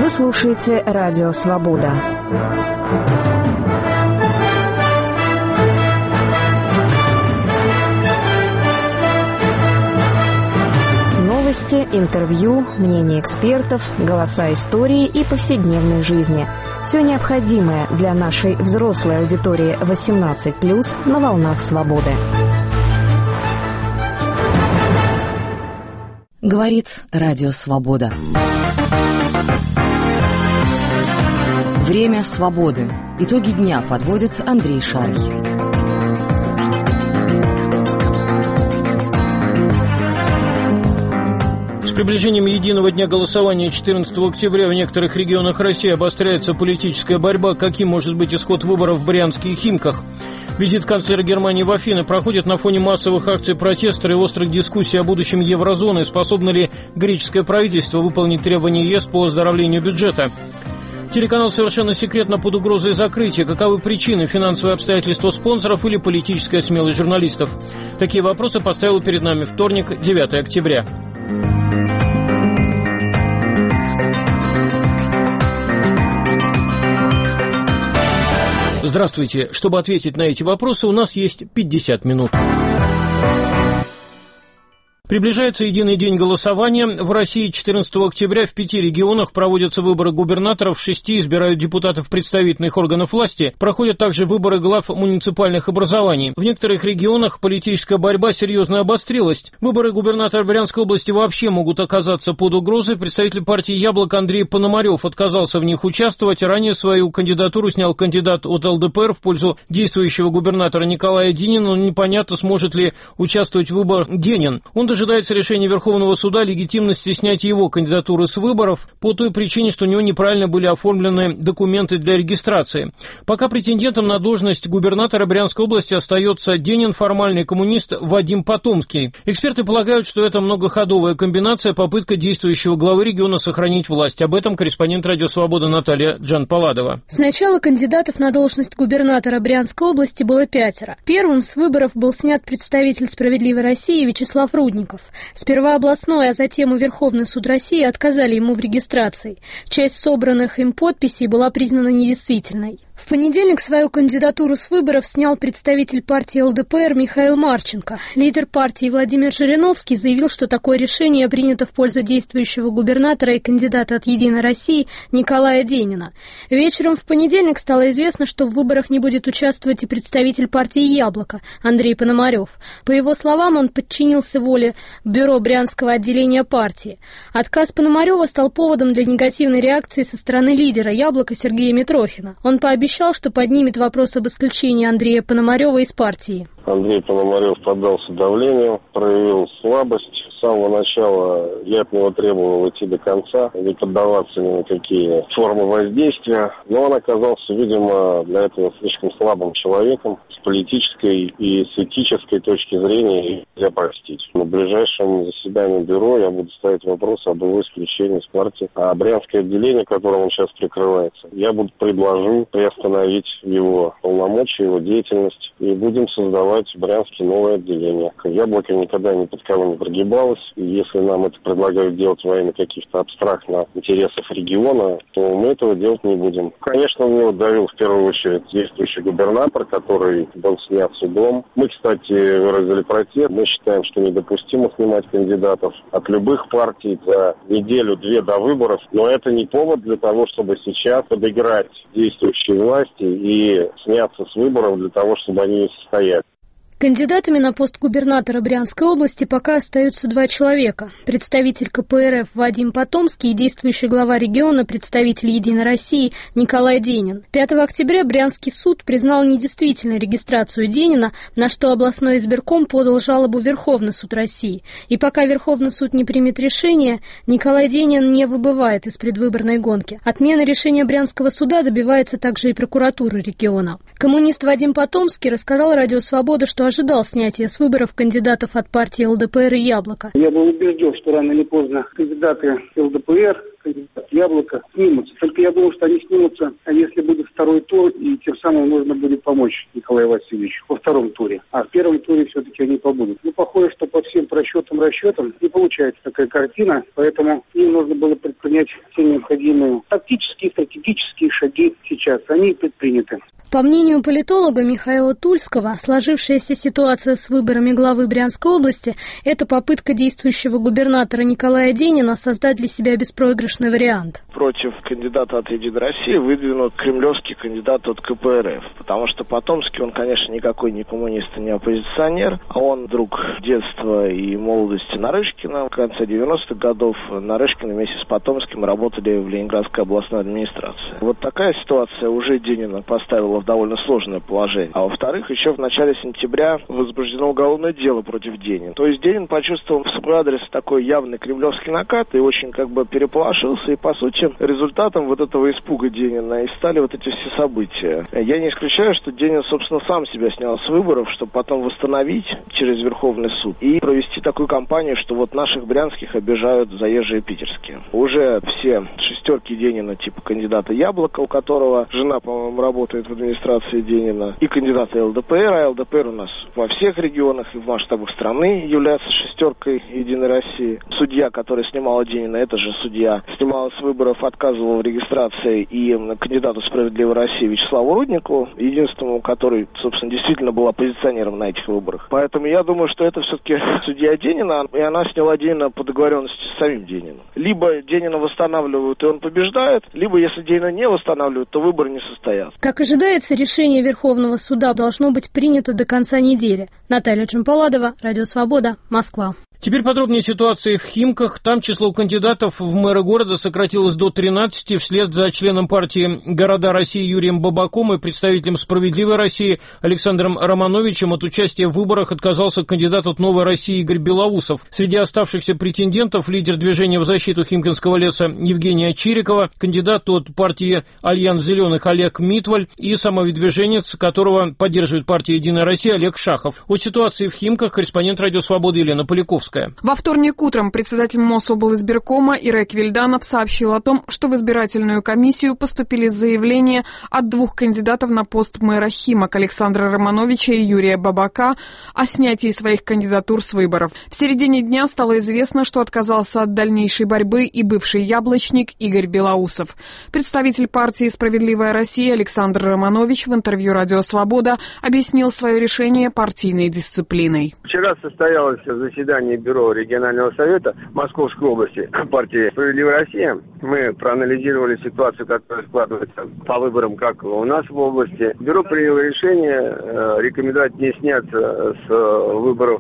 Вы слушаете Радио Свобода. Новости, интервью, мнения экспертов, голоса истории и повседневной жизни. Все необходимое для нашей взрослой аудитории 18+, на волнах свободы. Говорит Радио Свобода. Время свободы. Итоги дня подводит Андрей Шарий. С приближением единого дня голосования 14 октября в некоторых регионах России обостряется политическая борьба. Каким может быть исход выборов в Брянске и Химках? Визит канцлера Германии в Афины проходит на фоне массовых акций протеста и острых дискуссий о будущем еврозоны. Способно ли греческое правительство выполнить требования ЕС по оздоровлению бюджета? Телеканал совершенно секретно под угрозой закрытия. Каковы причины? Финансовые обстоятельства спонсоров или политическая смелость журналистов? Такие вопросы поставил перед нами вторник, 9 октября. Здравствуйте. Чтобы ответить на эти вопросы, у нас есть 50 минут. Приближается единый день голосования. В России 14 октября в 5 регионах проводятся выборы губернаторов, в 6 избирают депутатов представительных органов власти. Проходят также выборы глав муниципальных образований. В некоторых регионах политическая борьба серьезно обострилась. Выборы губернатора Брянской области вообще могут оказаться под угрозой. Представитель партии «Яблоко» Андрей Пономарев отказался в них участвовать. Ранее свою кандидатуру снял кандидат от ЛДПР в пользу действующего губернатора Николая Денина, но непонятно, сможет ли участвовать в выборах Денин. Он дожидается решения Верховного суда легитимности снятия его кандидатуры с выборов по той причине, что у него неправильно были оформлены документы для регистрации. Пока претендентом на должность губернатора Брянской области остается Денин, формальный коммунист Вадим Потомский. Эксперты полагают, что это многоходовая комбинация, попытка действующего главы региона сохранить власть. Об этом корреспондент Радио Свобода Наталья Джанпаладова. Сначала кандидатов на должность губернатора Брянской области было 5. Первым с выборов был снят представитель «Справедливой России» Вячеслав Рудников. Сперва областной, а затем и Верховный суд России отказали ему в регистрации. Часть собранных им подписей была признана недействительной. В понедельник свою кандидатуру с выборов снял представитель партии ЛДПР Михаил Марченко. Лидер партии Владимир Жириновский заявил, что такое решение принято в пользу действующего губернатора и кандидата от «Единой России» Николая Денина. Вечером в понедельник стало известно, что в выборах не будет участвовать и представитель партии «Яблоко» Андрей Пономарев. По его словам, он подчинился воле бюро Брянского отделения партии. Отказ Пономарева стал поводом для негативной реакции со стороны лидера «Яблоко» Сергея Митрохина. Он пообещал, что поднимет вопрос об исключении Андрея Пономарева из партии. Андрей Пономарев поддался давлению, проявил слабость. С самого начала я от него требовал идти до конца, не поддаваться ни на какие формы воздействия. Но он оказался, видимо, для этого слишком слабым человеком. С политической и с этической точки зрения нельзя простить. На ближайшем заседании бюро я буду ставить вопрос об его исключении из партии. А Брянское отделение, которым он сейчас прикрывается, я предложу приостановить его полномочия, его деятельность. И будем создавать в Брянске новое отделение. «Яблоко» никогда ни под кого не прогибалось. И если нам это предлагают делать во имя каких-то абстрактных интересов региона, то мы этого делать не будем. Конечно, на него давил в первую очередь действующий губернатор, который был снят судом. Мы, кстати, выразили протест. Мы считаем, что недопустимо снимать кандидатов от любых партий за неделю-две до выборов. Но это не повод для того, чтобы сейчас подыграть действующей власти и сняться с выборов для того, чтобы они не состоялись. Кандидатами на пост губернатора Брянской области пока остаются 2 человека. Представитель КПРФ Вадим Потомский и действующий глава региона, представитель «Единой России» Николай Денин. 5 октября Брянский суд признал недействительной регистрацию Денина, на что областной избирком подал жалобу в Верховный суд России. И пока Верховный суд не примет решение, Николай Денин не выбывает из предвыборной гонки. Отмена решения Брянского суда добивается также и прокуратуры региона. Коммунист Вадим Потомский рассказал Радио Свобода, что ожидал снятия с выборов кандидатов от партии ЛДПР и «Яблоко». Я был убежден, что рано или поздно кандидаты ЛДПР, кандидат Яблоко снимутся. Только я думаю, что они снимутся, если будет второй тур, и тем самым нужно будет помочь Николаю Васильевичу во втором туре. А в первом туре все-таки они побудут. Похоже, что по всем расчетам не получается такая картина, поэтому им нужно было предпринять все необходимые тактические, стратегические шаги сейчас. Они предприняты. По мнению политолога Михаила Тульского, сложившаяся ситуация с выборами главы Брянской области – это попытка действующего губернатора Николая Денина создать для себя беспроигрышный вариант. Против кандидата от «Единой России» выдвинут кремлевский кандидат от КПРФ, потому что Потомский, он, конечно, никакой не коммунист и не оппозиционер, а он друг детства и молодости Нарышкина. В конце 90-х годов Нарышкин вместе с Потомским работали в Ленинградской областной администрации. Вот такая ситуация уже Денина поставила в довольно сложное положение. А во-вторых, еще в начале сентября возбуждено уголовное дело против Денина. То есть Денин почувствовал в свой адрес такой явный кремлевский накат и очень переполошился. И, по сути, результатом вот этого испуга Денина и стали вот эти все события. Я не исключаю, что Денин, собственно, сам себя снял с выборов, чтобы потом восстановить через Верховный суд и провести такую кампанию, что вот наших брянских обижают заезжие питерские. Уже все шестерки Денина, типа кандидата Яблоко, у которого жена, по-моему, работает в администрации Денина, и кандидата ЛДПР, а ЛДПР у нас во всех регионах и в масштабах страны является шестеркой Единой России. Судья, который снимала Денина, это же судья, снимала с выборов, отказывала в регистрации и кандидату «Справедливой России» Вячеславу Руднику, единственному, который, собственно, действительно был оппозиционером на этих выборах. Поэтому я думаю, что это все-таки судья Денина, и она сняла Денина по договоренности с самим Дениным. Либо Денина восстанавливают, и он побеждает, либо, если Денина не восстанавливают, то выборы не состоятся. Как ожидается, решение Верховного суда должно быть принято до конца недели. Наталья Джампаладова, Радио Свобода, Москва. Теперь подробнее ситуации в Химках. Там число кандидатов в мэры города сократилось до 13 вслед за членом партии «Города России» Юрием Бабаком и представителем «Справедливой России» Александром Романовичем от участия в выборах отказался кандидат от «Новой России» Игорь Белоусов. Среди оставшихся претендентов лидер движения в защиту Химкинского леса Евгения Чирикова, кандидат от партии «Альянс Зеленых» Олег Митваль и самовыдвиженец, которого поддерживает партия «Единая Россия» Олег Шахов. О ситуации в Химках корреспондент «Радио Свободы» Елена Поляковская. Во вторник утром председатель Мособлсбиркома Ирек Вильданов сообщил о том, что в избирательную комиссию поступили заявления от двух кандидатов на пост мэра Химок Александра Романовича и Юрия Бабака о снятии своих кандидатур с выборов. В середине дня стало известно, что отказался от дальнейшей борьбы и бывший яблочник Игорь Белоусов. Представитель партии «Справедливая Россия» Александр Романович в интервью «Радио Свобода» объяснил свое решение партийной дисциплиной. Вчера состоялось заседание Бюро регионального совета Московской области партии «Справедливая Россия». Мы проанализировали ситуацию, которая складывается по выборам, как у нас в области. Бюро приняло решение рекомендовать мне сняться с выборов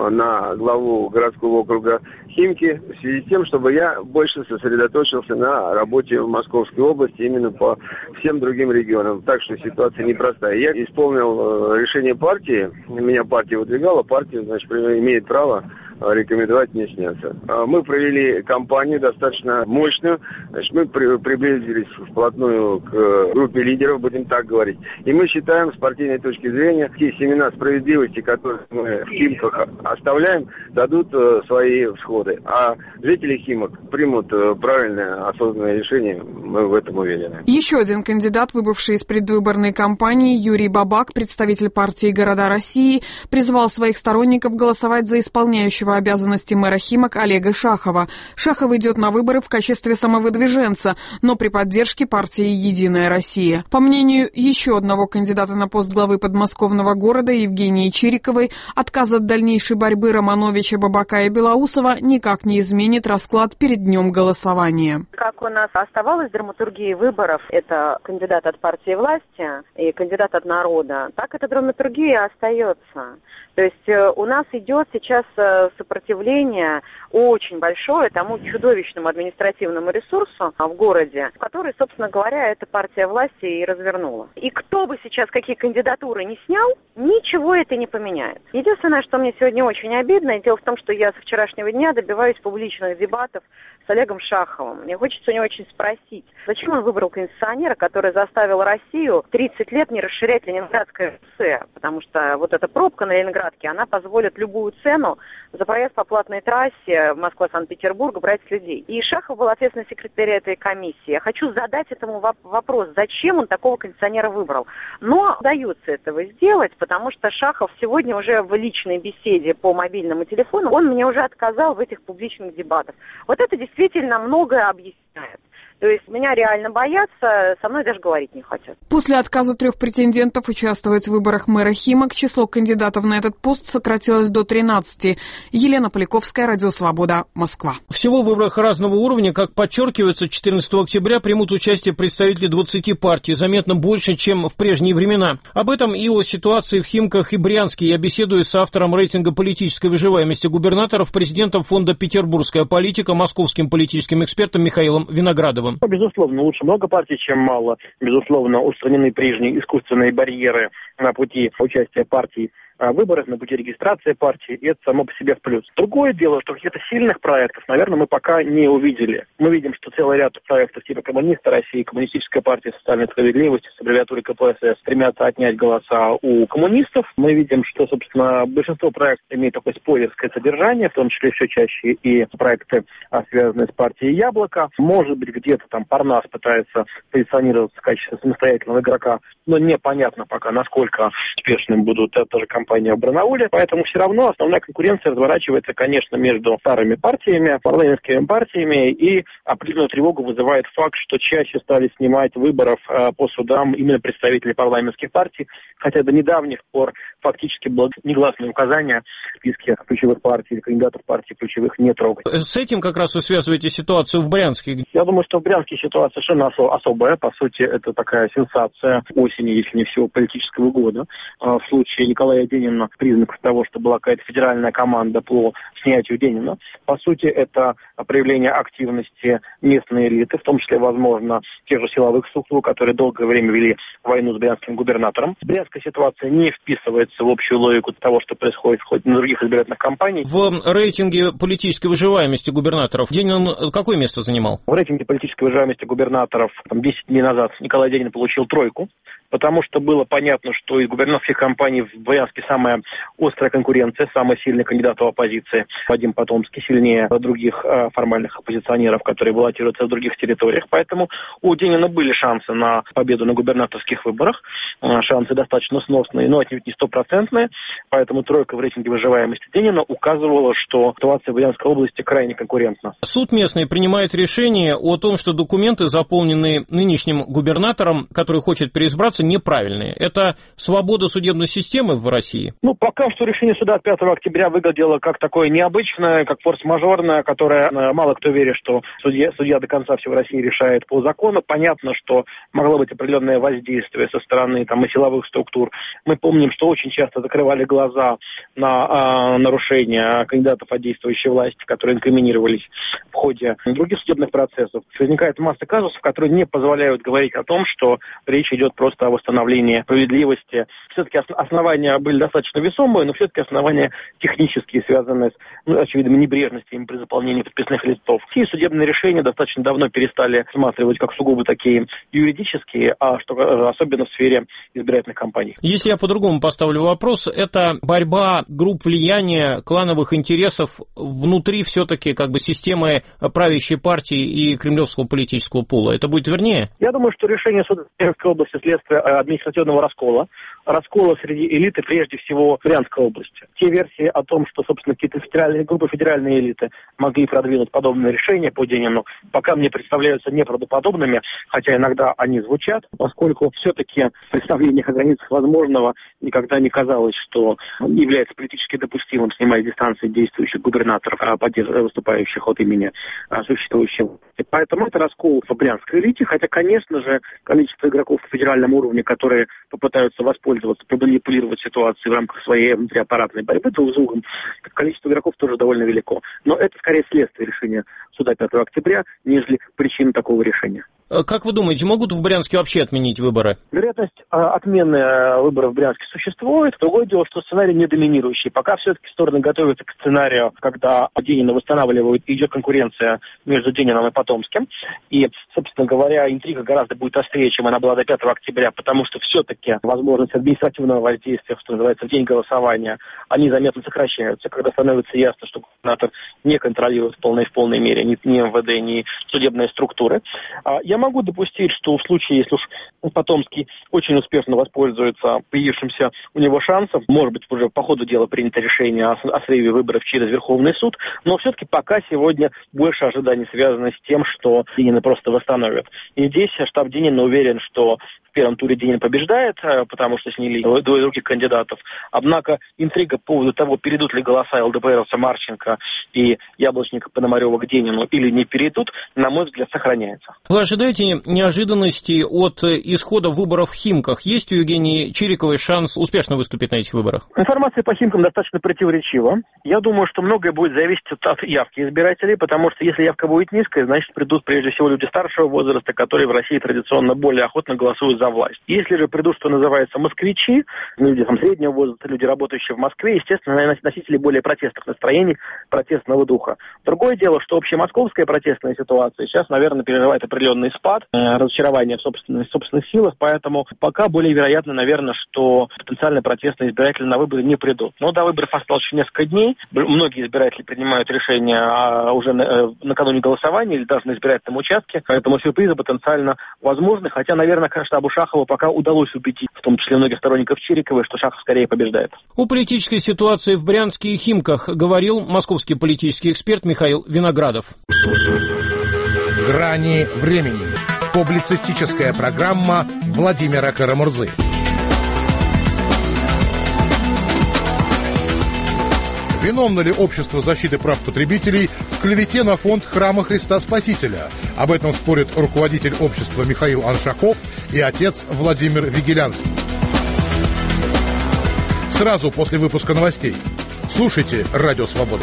на главу городского округа Химки в связи с тем, чтобы я больше сосредоточился на работе в Московской области именно по всем другим регионам. Так что ситуация непростая. Я исполнил решение партии, меня партия выдвигала, партия, значит, имеет право рекомендовать мне сняться. Мы провели кампанию достаточно мощную. Значит, мы приблизились вплотную к группе лидеров, будем так говорить. И мы считаем, с партийной точки зрения, те семена справедливости, которые мы в Химках оставляем, дадут свои всходы. А жители Химок примут правильное, осознанное решение. Мы в этом уверены. Еще один кандидат, выбывший из предвыборной кампании, Юрий Бабак, представитель партии «Города России», призвал своих сторонников голосовать за исполняющего обязанности мэра Химок Олега Шахова. Шахов идет на выборы в качестве самовыдвиженца, но при поддержке партии «Единая Россия». По мнению еще одного кандидата на пост главы подмосковного города Евгении Чириковой, отказ от дальнейшей борьбы Романовича, Бабака и Белоусова никак не изменит расклад перед днем голосования. Как у нас оставалась драматургия выборов, это кандидат от партии власти и кандидат от народа, так эта драматургия остается. То есть у нас идет сейчас сопротивление очень большое тому чудовищному административному ресурсу в городе, который, собственно говоря, эта партия власти и развернула. И кто бы сейчас какие кандидатуры не снял, ничего это не поменяет. Единственное, что мне сегодня очень обидно, дело в том, что я со вчерашнего дня добиваюсь публичных дебатов с Олегом Шаховым. Мне хочется у него очень спросить, зачем он выбрал кондиционера, который заставил Россию 30 лет не расширять Ленинградское шоссе, потому что вот эта пробка на Ленинградке, она позволит любую цену за проезд по платной трассе Москва-Санкт-Петербург брать с людей. И Шахов был ответственный секретарь этой комиссии. Я хочу задать этому вопрос, зачем он такого кондиционера выбрал. Но удается этого сделать, потому что Шахов сегодня уже в личной беседе по мобильному телефону, он мне уже отказал в этих публичных дебатах. Вот это действительно многое объясняет. То есть меня реально боятся, со мной даже говорить не хотят. После отказа 3 претендентов участвовать в выборах мэра Химок число кандидатов на этот пост сократилось до 13. Елена Поляковская, Радио Свобода, Москва. Всего в выборах разного уровня, как подчеркивается, 14 октября примут участие представители 20 партий, заметно больше, чем в прежние времена. Об этом и о ситуации в Химках и Брянске я беседую с автором рейтинга политической выживаемости губернаторов, президентом фонда «Петербургская политика», московским политическим экспертом Михаилом Виноградовым. Безусловно, лучше много партий, чем мало. Безусловно, устранены прежние искусственные барьеры на пути участия партий выборах, на пути регистрации партии, и это само по себе в плюс. Другое дело, что каких-то сильных проектов, наверное, мы пока не увидели. Мы видим, что целый ряд проектов типа «Коммунисты России», Коммунистическая партия социальной справедливости с аббревиатурой КПСС стремятся отнять голоса у коммунистов. Мы видим, что, собственно, большинство проектов имеет такое спойлерское содержание, в том числе все чаще и проекты, связанные с партией «Яблоко». Может быть, где-то там Парнас пытается позиционироваться в качестве самостоятельного игрока, но непонятно пока, насколько успешным будут эта же компания в Барнауле, поэтому все равно основная конкуренция разворачивается, конечно, между старыми партиями, парламентскими партиями, и определенную тревогу вызывает факт, что чаще стали снимать выборов по судам именно представители парламентских партий, хотя до недавних пор фактически было негласное указание в списке ключевых партий или кандидатов партий ключевых не трогать. С этим как раз вы связываете ситуацию в Брянске? Я думаю, что в Брянске ситуация совершенно особая. По сути, это такая сенсация осени, если не всего политического года. В случае Николая Денина признаков того, что была какая-то федеральная команда по снятию Денина. По сути, это проявление активности местной элиты, в том числе, возможно, тех же силовых структур, которые долгое время вели войну с брянским губернатором. Брянская ситуация не вписывается в общую логику того, что происходит в ходе других избирательных кампаний. В рейтинге политической выживаемости губернаторов Денин какое место занимал? В рейтинге политической выживаемости губернаторов 10 дней назад Николай Денин получил 3, потому что было понятно, что из губернаторских кампаний в Брянске самая острая конкуренция, самый сильный кандидат в оппозиции Вадим Потомский, сильнее других формальных оппозиционеров, которые баллотируются в других территориях. Поэтому у Денина были шансы на победу на губернаторских выборах, шансы достаточно сносные, но отнюдь не стопроцентные. Поэтому 3 в рейтинге выживаемости Денина указывала, что ситуация в Брянской области крайне конкурентна. Суд местный принимает решение о том, что документы, заполненные нынешним губернатором, который хочет переизбраться, неправильные. Это свобода судебной системы в России? Пока что решение суда от 5 октября выглядело как такое необычное, как форс-мажорное, которое мало кто верит, что судья до конца все в России решает по закону. Понятно, что могло быть определенное воздействие со стороны и силовых структур. Мы помним, что очень часто закрывали глаза на нарушения кандидатов от действующей власти, которые инкриминировались в ходе других судебных процессов. Возникает масса казусов, которые не позволяют говорить о том, что речь идет просто о восстановлении справедливости. Все-таки основания были достаточно весомые, но все-таки основания технические, связанные с, очевидно, небрежностями при заполнении подписных листов. Все судебные решения достаточно давно перестали рассматривать как сугубо такие юридические, особенно в сфере избирательных кампаний. Если я по-другому поставлю вопрос, это борьба групп влияния, клановых интересов внутри все-таки системы правящей партии и кремлевского политического пула. Это будет вернее? Я думаю, что решение суда Брянской области следствие административного раскола среди элиты, прежде всего, в Брянской области. Те версии о том, что, собственно, какие-то группы федеральной элиты могли продвинуть подобные решения по Денину, пока мне представляются неправдоподобными, хотя иногда они звучат, поскольку все-таки в представлениях о границах возможного никогда не казалось, что является политически допустимым снимать дистанции действующих губернаторов, выступающих от имени существующего. Поэтому это раскол в брянской элите, хотя, конечно же, количество игроков на федеральном уровне, которые попытаются воспользоваться, манипулировать ситуацией в рамках своей внутриаппаратной борьбы друг с другом, количество игроков тоже довольно велико. Но это скорее следствие решения суда 5 октября, нежели причина такого решения. Как вы думаете, могут в Брянске вообще отменить выборы? Вероятность отмены выборов в Брянске существует. Другое дело, что сценарий не доминирующий. Пока все-таки стороны готовятся к сценарию, когда Денина восстанавливают, и идет конкуренция между Дениным и Потомским. И, собственно говоря, интрига гораздо будет острее, чем она была до 5 октября, потому что все-таки возможность административного воздействия, что называется, в день голосования, они заметно сокращаются, когда становится ясно, что губернатор не контролирует в полной мере ни МВД, ни судебные структуры. Я могу допустить, что в случае, если уж Потомский очень успешно воспользуется появившимся у него шансом, может быть, уже по ходу дела принято решение о срыве выборов через Верховный суд, но все-таки пока сегодня больше ожиданий связано с тем, что Денина просто восстановят. И здесь штаб Денина уверен, что в первом туре Денин побеждает, потому что снялись двое других кандидатов. Однако интрига по поводу того, перейдут ли голоса ЛДПРовца Марченко и яблочника Пономарева к Денину или не перейдут, на мой взгляд, сохраняется. Вы ожидаете неожиданностей от исхода выборов в Химках? Есть у Евгении Чириковой шанс успешно выступить на этих выборах? Информация по Химкам достаточно противоречива. Я думаю, что многое будет зависеть от явки избирателей, потому что если явка будет низкая, значит придут прежде всего люди старшего возраста, которые в России традиционно более охотно голосуют за власть. Если же придут, что называется, москвичи, люди среднего возраста, люди, работающие в Москве, естественно, носители более протестных настроений, протестного духа. Другое дело, что общемосковская протестная ситуация сейчас, наверное, переживает определенный спад, разочарование в собственных силах, поэтому пока более вероятно, наверное, что потенциально протестные избиратели на выборы не придут. Но до выборов осталось еще несколько дней. Многие избиратели принимают решения уже накануне голосования или даже на избирательном участке, поэтому сюрпризы потенциально возможны, хотя, наверное, штабу Шахова пока удалось убедить, в том числе многих сторонников Чириковой, что Шахов скорее побеждает. О политической ситуации в Брянске и Химках говорил московский политический эксперт Михаил Виноградов. «Грани времени». Публицистическая программа Владимира Карамурзы. Виновно ли общество защиты прав потребителей в клевете на фонд Храма Христа Спасителя? Об этом спорит руководитель общества Михаил Аншаков и отец Владимир Вигелянский. Сразу после выпуска новостей. Слушайте «Радио Свобода».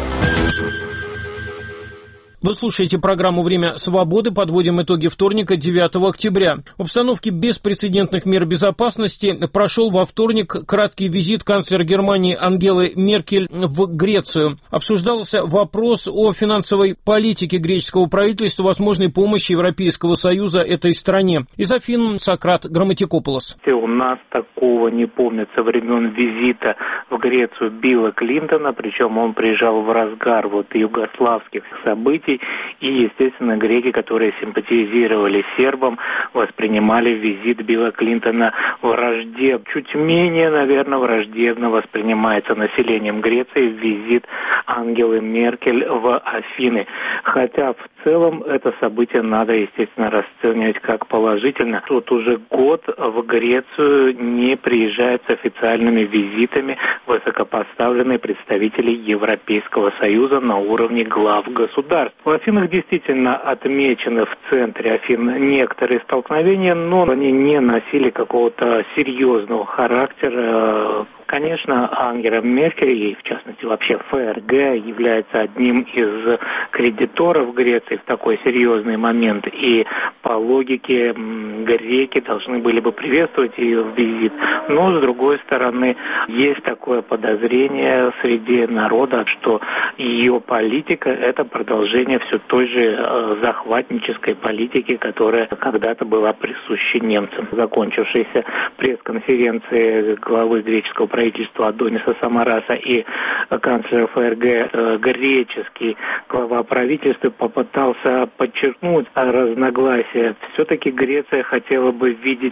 Вы слушаете программу «Время свободы». Подводим итоги вторника, 9 октября. В обстановке беспрецедентных мер безопасности прошел во вторник краткий визит канцлера Германии Ангелы Меркель в Грецию. Обсуждался вопрос о финансовой политике греческого правительства, возможной помощи Европейского Союза этой стране. Из Афин Сократ Грамматикополос. У нас такого не помнят со времен визита в Грецию Билла Клинтона, причем он приезжал в разгар югославских событий. И, естественно, греки, которые симпатизировали сербам, воспринимали визит Билла Клинтона враждебно. Чуть менее, наверное, враждебно воспринимается населением Греции визит Ангелы Меркель в Афины. Хотя в целом это событие надо, естественно, расценивать как положительно. Тут уже год в Грецию не приезжают с официальными визитами высокопоставленные представители Европейского Союза на уровне глав государств. В Афинах действительно отмечены в центре Афин некоторые столкновения, но они не носили какого-то серьезного характера. Конечно, Ангела Меркель, и в частности вообще ФРГ, является одним из кредиторов Греции в такой серьезный момент. И по логике греки должны были бы приветствовать ее визит. Но, с другой стороны, есть такое подозрение среди народа, что ее политика – это продолжение все той же захватнической политики, которая когда-то была присуща немцам. Закончившаяся пресс-конференция главы греческого правительства Адониса Самараса и канцлера ФРГ греческий глава правительства попытался подчеркнуть разногласия. Все-таки Греция хотела бы видеть,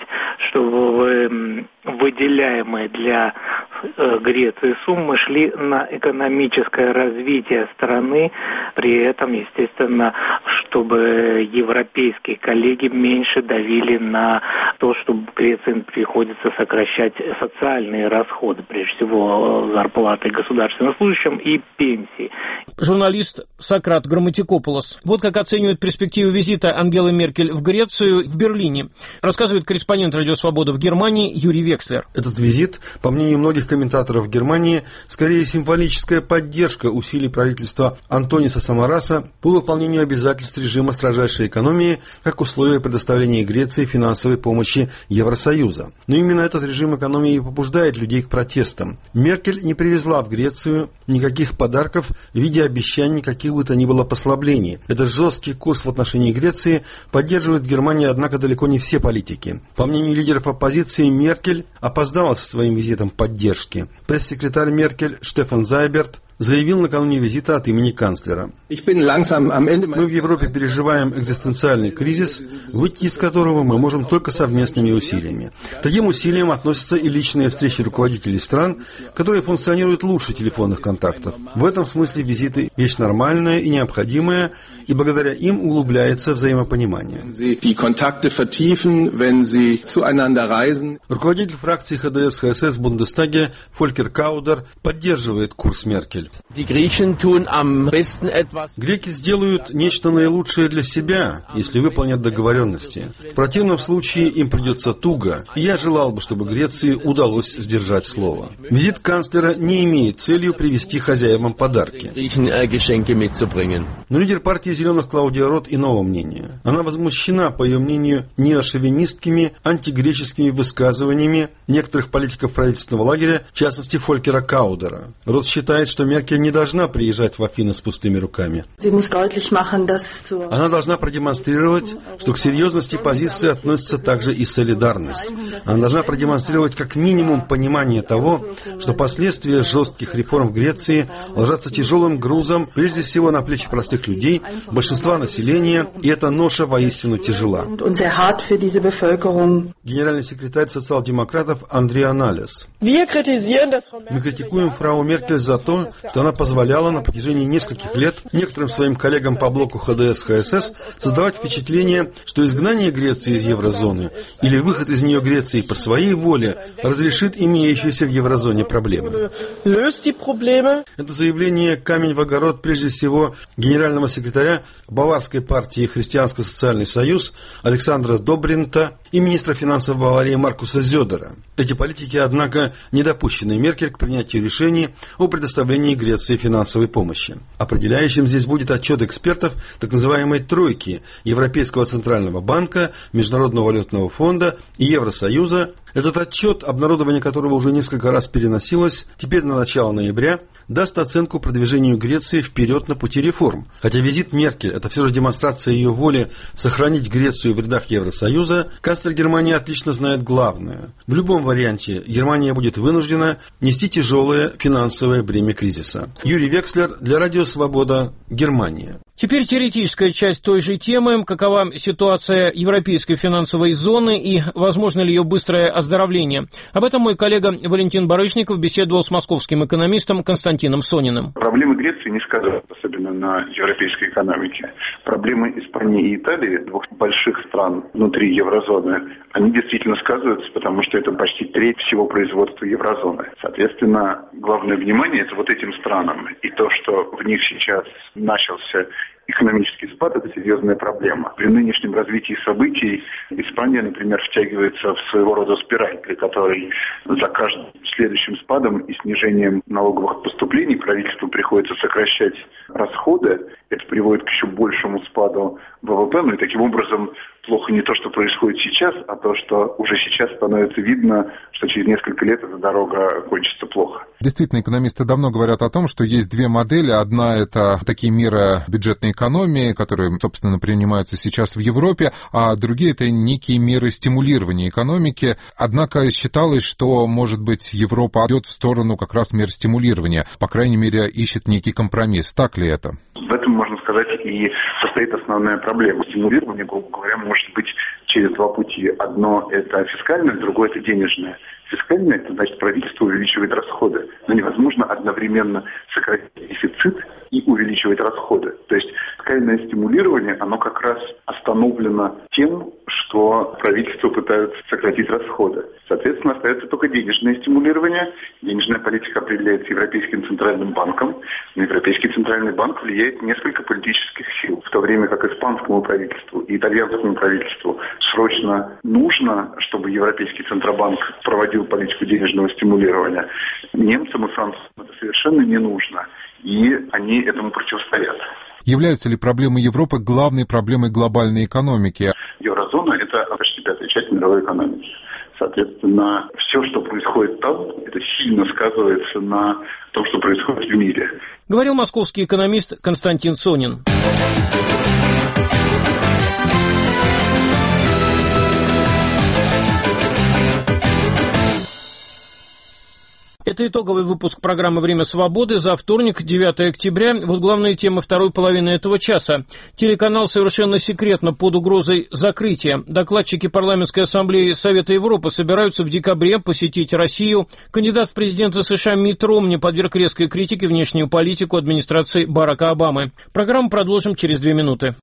чтобы выделяемые для Греции суммы шли на экономическое развитие страны, при этом, естественно, чтобы европейские коллеги меньше давили на то, что Греции приходится сокращать социальные расходы, прежде всего зарплаты государственным служащим и пенсии. Журналист Сократ Грамматикопулос. Вот как оценивает перспективу визита Ангелы Меркель в Грецию в Берлине. Рассказывает корреспондент «Радио Свобода» в Германии Юрий Векслер. Этот визит, по мнению многих комментаторов в Германии, скорее символическая поддержка усилий правительства Антониса Самараса по выполнению обязательств режима строжайшей экономии как условие предоставления Греции финансовой помощи Евросоюза. Но именно этот режим экономии и побуждает людей к протестам. Меркель не привезла в Грецию никаких подарков в виде обещаний каких бы то ни было послаблений. Этот жесткий курс в отношении Греции поддерживает в Германии, однако, далеко не все политики. По мнению лидеров оппозиции, Меркель опоздала со своим визитом поддержки. Пресс-секретарь Меркель Штефан Зайберт заявил накануне визита от имени канцлера. Мы в Европе переживаем экзистенциальный кризис, выйти из которого мы можем только совместными усилиями. К таким усилиям относятся и личные встречи руководителей стран, которые функционируют лучше телефонных контактов. В этом смысле визиты – вещь нормальная и необходимая, и благодаря им углубляется взаимопонимание. Руководитель фракции ХДС-ХСС в Бундестаге Фолькер Каудер поддерживает курс Меркель. Греки сделают нечто наилучшее для себя, если выполнят договоренности. В противном случае им придется туго, и я желал бы, чтобы Греции удалось сдержать слово. Визит канцлера не имеет целью привезти хозяевам подарки. Но лидер партии «Зеленых» Клаудия Рот иного мнения. Она возмущена, по ее мнению, неошовинистскими, антигреческими высказываниями некоторых политиков правительственного лагеря, в частности Фолькера Каудера. Рот считает, что Меркель не должна приезжать в Афины с пустыми руками. Она должна продемонстрировать, что к серьезности позиции относится также и солидарность. Она должна продемонстрировать как минимум понимание того, что последствия жестких реформ в Греции ложатся тяжелым грузом прежде всего на плечи простых людей, большинства населения, и эта ноша воистину тяжела. Генеральный секретарь социал-демократов Андрей Аналес. Мы критикуем фрау Меркель за то, что она позволяла на протяжении нескольких лет некоторым своим коллегам по блоку ХДС-ХСС создавать впечатление, что изгнание Греции из еврозоны или выход из нее Греции по своей воле разрешит имеющиеся в еврозоне проблемы. Это заявление камень в огород прежде всего генерального секретаря Баварской партии «Христианско-социальный союз» Александра Добринта и министра финансов Баварии Маркуса Зёдера. Эти политики, однако, не допущены Меркель к принятию решений о предоставлении Греции финансовой помощи. Определяющим здесь будет отчет экспертов так называемой «тройки» Европейского центрального банка, Международного валютного фонда и Евросоюза. Этот отчет, обнародование которого уже несколько раз переносилось, теперь на начало ноября, даст оценку продвижению Греции вперед на пути реформ. Хотя визит Меркель – это все же демонстрация ее воли сохранить Грецию в рядах Евросоюза, канцлер Германии отлично знает главное. В любом варианте Германия будет вынуждена нести тяжелое финансовое бремя кризиса. Юрий Векслер для Радио Свобода, Германия. Теперь теоретическая часть той же темы. Какова ситуация европейской финансовой зоны и возможно ли ее быстрое оздоровление? Об этом мой коллега Валентин Барышников беседовал с московским экономистом Константином Сониным. Проблемы Греции не сказываются особенно на европейской экономике. Проблемы Испании и Италии, двух больших стран внутри еврозоны, они действительно сказываются, потому что это почти треть всего производства еврозоны. Соответственно, главное внимание это вот этим странам. И то, что в них сейчас начался экономический спад – это серьезная проблема. При нынешнем развитии событий Испания, например, втягивается в своего рода спираль, при которой за каждым следующим спадом и снижением налоговых поступлений правительству приходится сокращать расходы. Это приводит к еще большему спаду ВВП, ну и таким образом плохо не то, что происходит сейчас, а то, что уже сейчас становится видно, что через несколько лет эта дорога кончится плохо. Действительно, экономисты давно говорят о том, что есть две модели. Одна – это такие меры бюджетной экономии, которые, собственно, принимаются сейчас в Европе, а другие – это некие меры стимулирования экономики. Однако считалось, что, может быть, Европа идет в сторону как раз мер стимулирования, по крайней мере, ищет некий компромисс. Так ли это? В этом, можно сказать, и состоит основная проблема. Стимулирование, грубо говоря, может быть через два пути. Одно – это фискальное, другое – это денежное. Фискальное – это значит, правительство увеличивает расходы. Но невозможно одновременно сократить дефицит и увеличивать расходы. То есть фискальное стимулирование, оно как раз остановлено тем, что правительство пытается сократить расходы. Соответственно, остается только денежное стимулирование. Денежная политика определяется Европейским центральным банком. На Европейский центральный банк влияет несколько политических сил, в то время как испанскому правительству и итальянскому правительству срочно нужно, чтобы Европейский центробанк проводил политику денежного стимулирования. Немцам и французам это совершенно не нужно, и они этому противостоят. Являются ли проблемы Европы главной проблемой глобальной экономики? Еврозона – это почти пятая часть мировой экономики. Соответственно, все, что происходит там, это сильно сказывается на том, что происходит в мире. Говорил московский экономист Константин Сонин. Это итоговый выпуск программы «Время свободы» за вторник, 9 октября. Вот главные темы второй половины этого часа. Телеканал совершенно секретно под угрозой закрытия. Докладчики Парламентской ассамблеи Совета Европы собираются в декабре посетить Россию. Кандидат в президенты США Митт Ромни подверг резкой критике внешнюю политику администрации Барака Обамы. Программу продолжим через 2 минуты.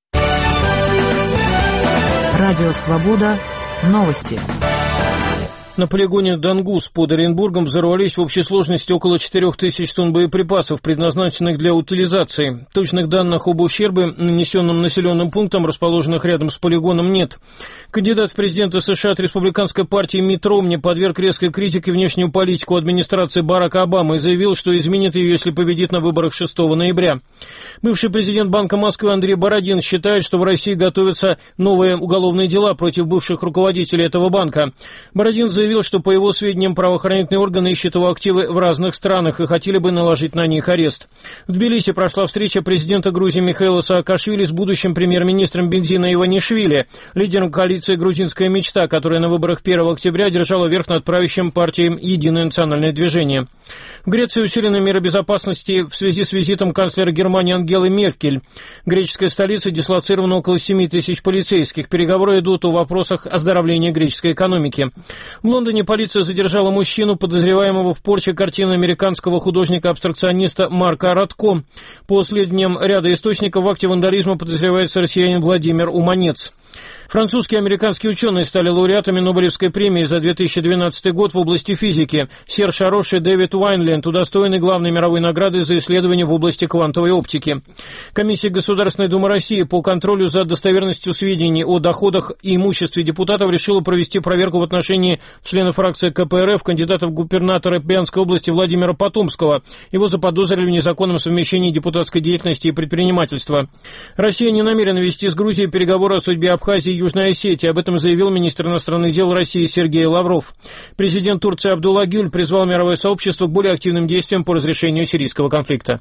Радио «Свобода». Новости. На полигоне Дангус под Оренбургом взорвались в общей сложности около 4000 тонн боеприпасов, предназначенных для утилизации. Точных данных об ущербе, нанесенном населенным пунктам, расположенных рядом с полигоном, нет. Кандидат в президенты США от республиканской партии Митт Ромни подверг резкой критике внешнюю политику администрации Барака Обамы и заявил, что изменит ее, если победит на выборах 6 ноября. Бывший президент Банка Москвы Андрей Бородин считает, что в России готовятся новые уголовные дела против бывших руководителей этого банка. Бородин заявил, что, по его сведениям, правоохранительные органы ищут его активы в разных странах и хотели бы наложить на них арест. В Тбилиси прошла встреча президента Грузии Михаила Саакашвили с будущим премьер-министром Бензина Иванишвили, лидером коалиции «Грузинская мечта», которая на выборах 1 октября держала верх над правящим партией «Единое национальное движение». В Греции усилены меры безопасности в связи с визитом канцлера Германии Ангелы Меркель. В греческой столице дислоцировано около 7000 полицейских. Переговоры идут о вопросах оздоровления греческой экономики. В Лондоне полиция задержала мужчину, подозреваемого в порче картины американского художника-абстракциониста Марка Радко. По сведениям ряда источников, в акте вандализма подозревается россиянин Владимир Уманец. Французские и американские ученые стали лауреатами Нобелевской премии за 2012 год в области физики. Серж Арош и Дэвид Уайнленд удостоены главной мировой награды за исследования в области квантовой оптики. Комиссия Государственной Думы России по контролю за достоверностью сведений о доходах и имуществе депутатов решила провести проверку в отношении члена фракции КПРФ, кандидата в губернатора Брянской области Владимира Потомского. Его заподозрили в незаконном совмещении депутатской деятельности и предпринимательства. Россия не намерена вести с Грузией переговоры о судьбе Абхазии и Южной Осетии. Об этом заявил министр иностранных дел России Сергей Лавров. Президент Турции Абдулла Гюль призвал мировое сообщество к более активным действиям по разрешению сирийского конфликта.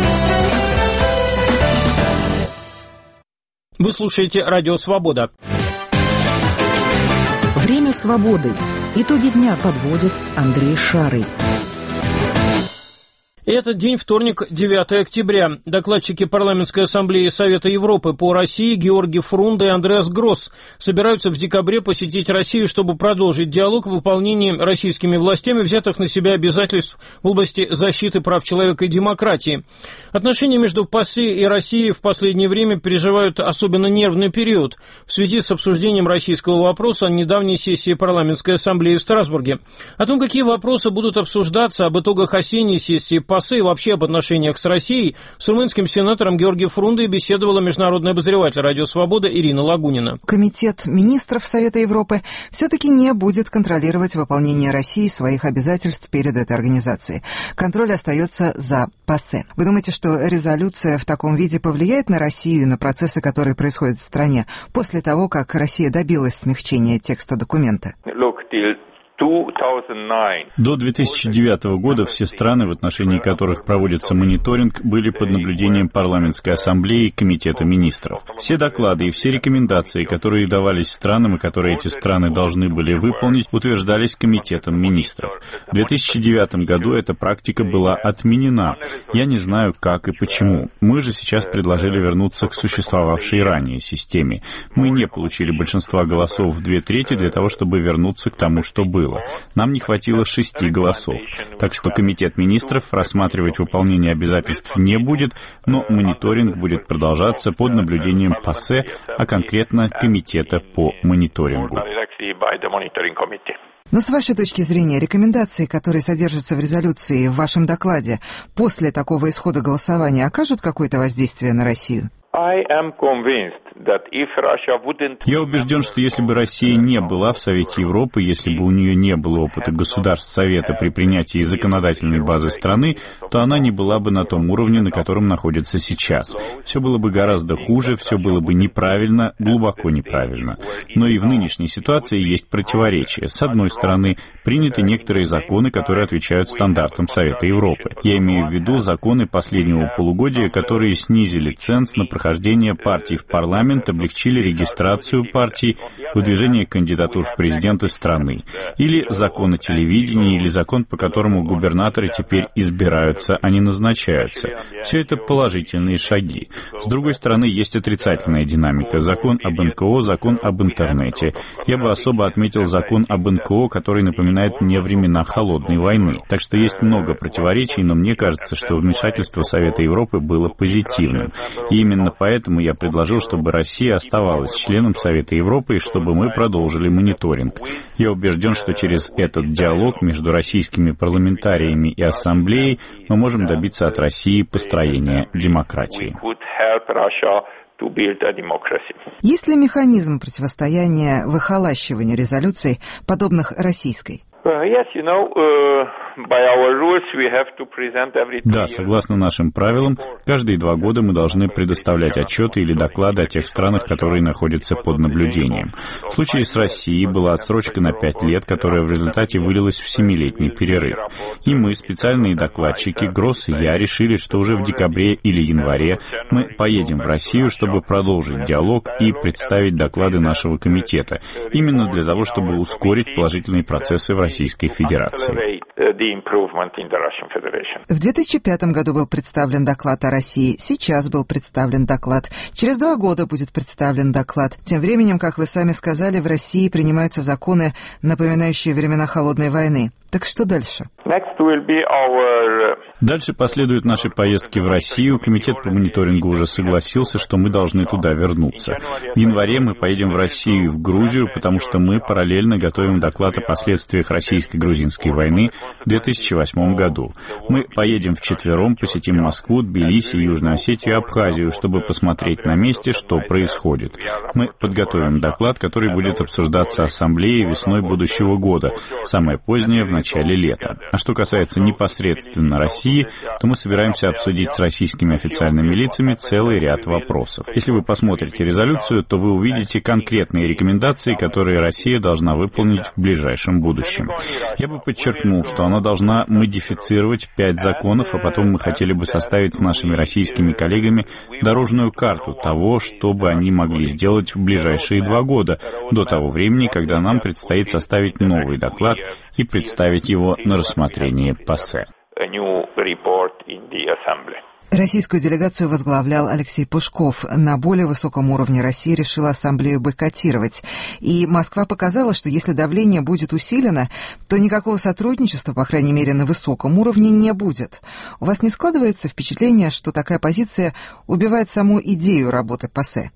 Вы слушаете «Радио Свобода». Время свободы. Итоги дня подводит Андрей Шарый. Этот день, вторник, 9 октября. Докладчики Парламентской ассамблеи Совета Европы по России Георгий Фрунзе и Андреас Гросс собираются в декабре посетить Россию, чтобы продолжить диалог в выполнении российскими властями взятых на себя обязательств в области защиты прав человека и демократии. Отношения между ПАСЕ и Россией в последнее время переживают особенно нервный период в связи с обсуждением российского вопроса на недавней сессии Парламентской ассамблеи в Страсбурге. О том, какие вопросы будут обсуждаться, об итогах осенней сессии ПАСЕ и вообще об отношениях с Россией, с румынским сенатором Георгием Фрунзе беседовала международный обозреватель «Радио Свобода» Ирина Лагунина. Комитет министров Совета Европы все-таки не будет контролировать выполнение России своих обязательств перед этой организацией. Контроль остается за ПАСЕ. Вы думаете, что резолюция в таком виде повлияет на Россию и на процессы, которые происходят в стране, после того, как Россия добилась смягчения текста документа? До 2009 года все страны, в отношении которых проводится мониторинг, были под наблюдением парламентской ассамблеи и комитета министров. Все доклады и все рекомендации, которые давались странам и которые эти страны должны были выполнить, утверждались комитетом министров. В 2009 году эта практика была отменена. Я не знаю, как и почему. Мы же сейчас предложили вернуться к существовавшей ранее системе. Мы не получили большинства голосов в 2/3 для того, чтобы вернуться к тому, что было. Нам не хватило 6 голосов. Так что комитет министров рассматривать выполнение обязательств не будет, но мониторинг будет продолжаться под наблюдением ПАСЕ, а конкретно комитета по мониторингу. Но с вашей точки зрения, рекомендации, которые содержатся в резолюции в вашем докладе, после такого исхода голосования окажут какое-то воздействие на Россию? Я убежден, что если бы Россия не была в Совете Европы, если бы у нее не было опыта государств Совета при принятии законодательной базы страны, то она не была бы на том уровне, на котором находится сейчас. Все было бы гораздо хуже, все было бы неправильно, глубоко неправильно. Но и в нынешней ситуации есть противоречия. С одной стороны, приняты некоторые законы, которые отвечают стандартам Совета Европы. Я имею в виду законы последнего полугодия, которые снизили ценз на прохождение партий в парламент, облегчили регистрацию партий, выдвижение кандидатур в президенты страны. Или закон о телевидении, или закон, по которому губернаторы теперь избираются, а не назначаются. Все это положительные шаги. С другой стороны, есть отрицательная динамика. Закон об НКО, закон об интернете. Я бы особо отметил закон об НКО, который напоминает мне времена Холодной войны. Так что есть много противоречий, но мне кажется, что вмешательство Совета Европы было позитивным. И именно поэтому я предложил, чтобы Россия оставалась членом Совета Европы и чтобы мы продолжили мониторинг. Я убежден, что через этот диалог между российскими парламентариями и ассамблеей мы можем добиться от России построения демократии. Есть ли механизм противостояния выхолащивания резолюций, подобных российской? Да, согласно нашим правилам, каждые 2 года мы должны предоставлять отчеты или доклады о тех странах, которые находятся под наблюдением. В случае с Россией была отсрочка на 5 лет, которая в результате вылилась в 7-летний перерыв. И мы, специальные докладчики, Гросс и я, решили, что уже в декабре или январе мы поедем в Россию, чтобы продолжить диалог и представить доклады нашего комитета, именно для того, чтобы ускорить положительные процессы в Российской Федерации. В 2005 году был представлен доклад о России, сейчас был представлен доклад, через 2 года будет представлен доклад. Тем временем, как вы сами сказали, в России принимаются законы, напоминающие времена Холодной войны. Так что дальше? Дальше последуют наши поездки в Россию. Комитет по мониторингу уже согласился, что мы должны туда вернуться. В январе мы поедем в Россию и в Грузию, потому что мы параллельно готовим доклад о последствиях российско-грузинской войны в 2008 году. Мы поедем вчетвером, посетим Москву, Тбилиси, Южную Осетию и Абхазию, чтобы посмотреть на месте, что происходит. Мы подготовим доклад, который будет обсуждаться Ассамблеей весной будущего года, самое позднее в начале лета. А что касается непосредственно России, то мы собираемся обсудить с российскими официальными лицами целый ряд вопросов. Если вы посмотрите резолюцию, то вы увидите конкретные рекомендации, которые Россия должна выполнить в ближайшем будущем. Я бы подчеркнул, что она должна модифицировать 5 законов, а потом мы хотели бы составить с нашими российскими коллегами дорожную карту того, что бы они могли сделать в ближайшие 2 года, до того времени, когда нам предстоит составить новый доклад и представить его на рассмотрение ПАСЕ. Российскую делегацию возглавлял Алексей Пушков. На более высоком уровне Россия решила ассамблею бойкотировать. И Москва показала, что если давление будет усилено, то никакого сотрудничества, по крайней мере, на высоком уровне не будет. У вас не складывается впечатление, что такая позиция убивает саму идею работы ПАСЕ?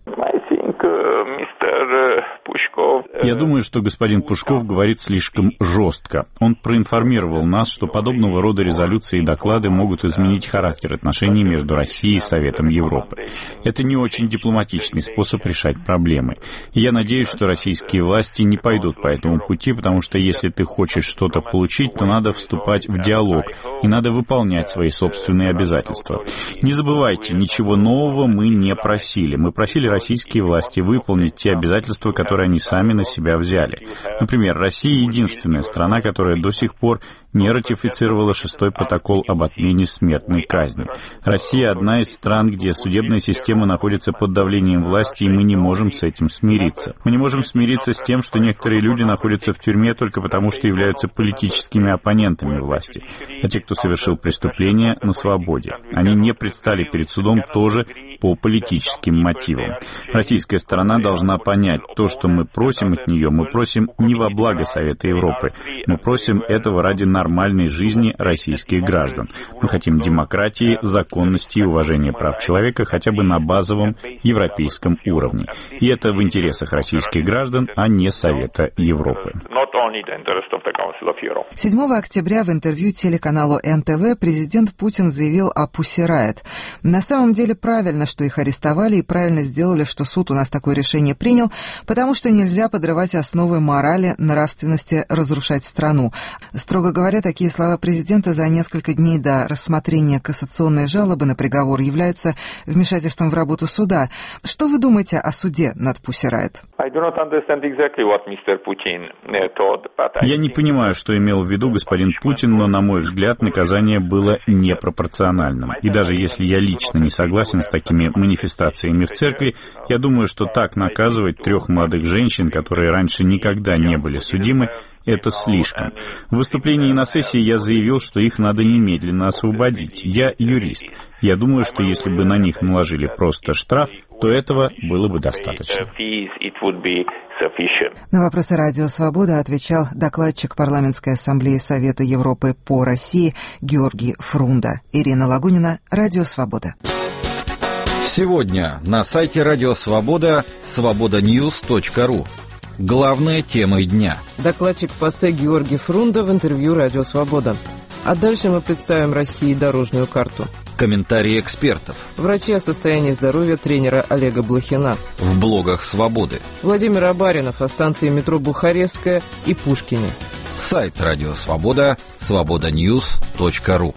Я думаю, что господин Пушков говорит слишком жестко. Он проинформировал нас, что подобного рода резолюции и доклады могут изменить характер отношений между Россией и Советом Европы. Это не очень дипломатичный способ решать проблемы. И я надеюсь, что российские власти не пойдут по этому пути, потому что если ты хочешь что-то получить, то надо вступать в диалог и надо выполнять свои собственные обязательства. Не забывайте, ничего нового мы не просили. Мы просили российские власти выполнить те обязательства, которые они сами на себя себя взяли. Например, Россия единственная страна, которая до сих пор не ратифицировала 6-й протокол об отмене смертной казни. Россия одна из стран, где судебная система находится под давлением власти, и мы не можем с этим смириться. Мы не можем смириться с тем, что некоторые люди находятся в тюрьме только потому, что являются политическими оппонентами власти, а те, кто совершил преступление, на свободе. Они не предстали перед судом тоже по политическим мотивам. Российская сторона должна понять, то, что мы просим от нее, мы просим не во благо Совета Европы. Мы просим этого ради нормальной жизни российских граждан. Мы хотим демократии, законности и уважения прав человека хотя бы на базовом европейском уровне. И это в интересах российских граждан, а не Совета Европы. 7 октября в интервью телеканалу НТВ президент Путин заявил о Pussy Riot. На самом деле правильно, что их арестовали, и правильно сделали, что суд у нас такое решение принял, потому что нельзя подрывать основы морали, нравственности, разрушать страну. Строго говоря, такие слова президента за несколько дней до рассмотрения кассационной жалобы на приговор являются вмешательством в работу суда. Что вы думаете о суде над Pussy Riot? Я не понимаю, что имел в виду господин Путин, но, на мой взгляд, наказание было непропорциональным. И даже если я лично не согласен с такими манифестациями в церкви, я думаю, что так наказывать 3 молодых женщин, которые раньше никогда не были судимы, это слишком. В выступлении на сессии я заявил, что их надо немедленно освободить. Я юрист. Я думаю, что если бы на них наложили просто штраф, то этого было бы достаточно. На вопросы «Радио Свобода» отвечал докладчик Парламентской ассамблеи Совета Европы по России Георгий Фрунда. Ирина Лагунина, «Радио Свобода». Сегодня на сайте «Радио Свобода» свободаnews.ru. Главные темы дня. Докладчик ПАСЕ Георгий Фрунда в интервью «Радио Свобода». А дальше мы представим России дорожную карту. Комментарии экспертов. Врачи о состоянии здоровья тренера Олега Блохина. В блогах «Свободы». Владимир Абаринов о станции метро Бухарестская и Пушкине. Сайт «Радио Свобода» свободаnews.ru.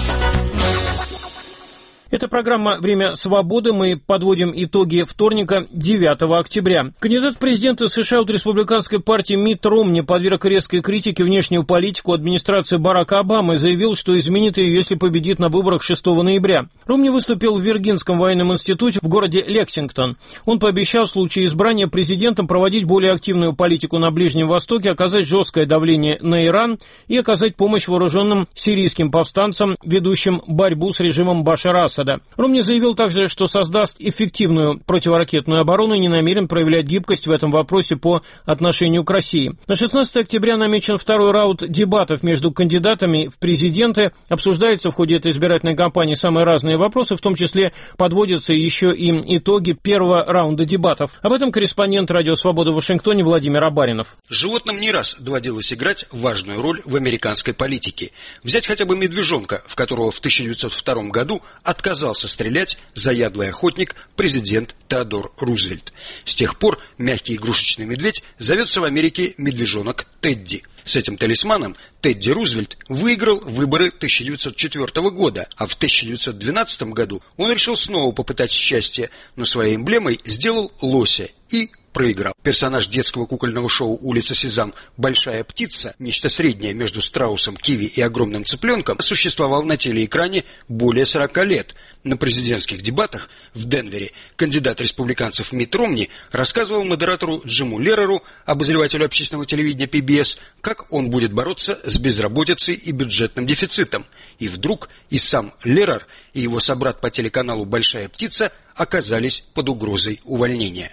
Это программа «Время свободы». Мы подводим итоги вторника, 9 октября. Кандидат в президенты США от республиканской партии Митт Ромни подверг резкой критике внешнюю политику администрации Барака Обамы и заявил, что изменит ее, если победит на выборах 6 ноября. Ромни выступил в Виргинском военном институте в городе Лексингтон. Он пообещал в случае избрания президентом проводить более активную политику на Ближнем Востоке, оказать жесткое давление на Иран и оказать помощь вооруженным сирийским повстанцам, ведущим борьбу с режимом Башара Асада. Ромни заявил также, что создаст эффективную противоракетную оборону и не намерен проявлять гибкость в этом вопросе по отношению к России. На 16 октября намечен второй раунд дебатов между кандидатами в президенты. Обсуждаются в ходе этой избирательной кампании самые разные вопросы, в том числе подводятся еще и итоги первого раунда дебатов. Об этом корреспондент «Радио Свобода» в Вашингтоне Владимир Абаринов. Животным не раз доводилось играть важную роль в американской политике. Взять хотя бы медвежонка, в которого в 1902 году отказался стрелять заядлый охотник президент Теодор Рузвельт. С тех пор мягкий игрушечный медведь зовется в Америке медвежонок Тедди. С этим талисманом Тедди Рузвельт выиграл выборы 1904 года, а в 1912 году он решил снова попытать счастье, но своей эмблемой сделал лося и проиграл. Персонаж детского кукольного шоу «Улица Сезам» «Большая птица», нечто среднее между страусом, киви и огромным цыпленком, существовал на телеэкране более 40 лет. На президентских дебатах в Денвере кандидат республиканцев Митт Ромни рассказывал модератору Джиму Лереру, обозревателю общественного телевидения PBS, как он будет бороться с безработицей и бюджетным дефицитом. И вдруг и сам Лерер, и его собрат по телеканалу «Большая птица» оказались под угрозой увольнения.